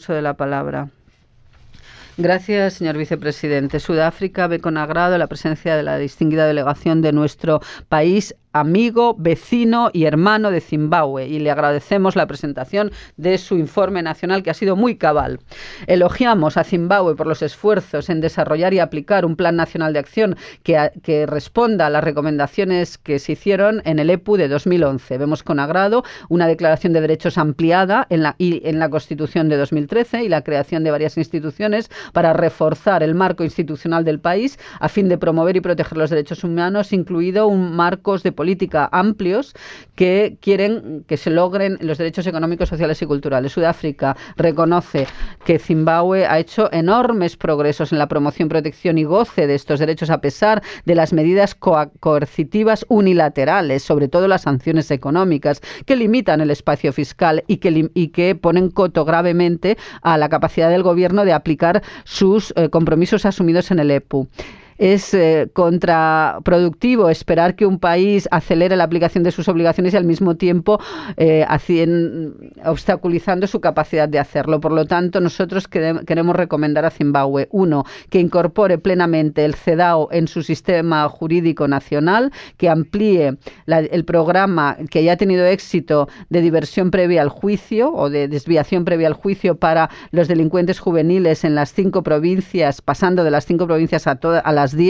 uso de la palabra. Gracias, señor vicepresidente. Sudáfrica ve con agrado la presencia de la distinguida delegación de nuestro país amigo, vecino y hermano de Zimbabue, y le agradecemos la presentación de su informe nacional, que ha sido muy cabal. Elogiamos a Zimbabue por los esfuerzos en desarrollar y aplicar un plan nacional de acción que responda a las recomendaciones que se hicieron en el EPU de 2011. Vemos con agrado una declaración de derechos ampliada en la Constitución de 2013 y la creación de varias instituciones para reforzar el marco institucional del país a fin de promover y proteger los derechos humanos, incluido un marcos de política amplios que quieren que se logren los derechos económicos, sociales y culturales. Sudáfrica reconoce que Zimbabue ha hecho enormes progresos en la promoción, protección y goce de estos derechos a pesar de las medidas coercitivas unilaterales, sobre todo las sanciones económicas, que limitan el espacio fiscal y que ponen coto gravemente a la capacidad del gobierno de aplicar sus compromisos asumidos en el EPU. Es contraproductivo esperar que un país acelere la aplicación de sus obligaciones y al mismo tiempo obstaculizando su capacidad de hacerlo. Por lo tanto, nosotros queremos recomendar a Zimbabue, 1, que incorpore plenamente el CEDAW en su sistema jurídico nacional, que amplíe el programa que ya ha tenido éxito de diversión previa al juicio o de desviación previa al juicio para los delincuentes juveniles en las 5 provincias, pasando de las 5 provincias a las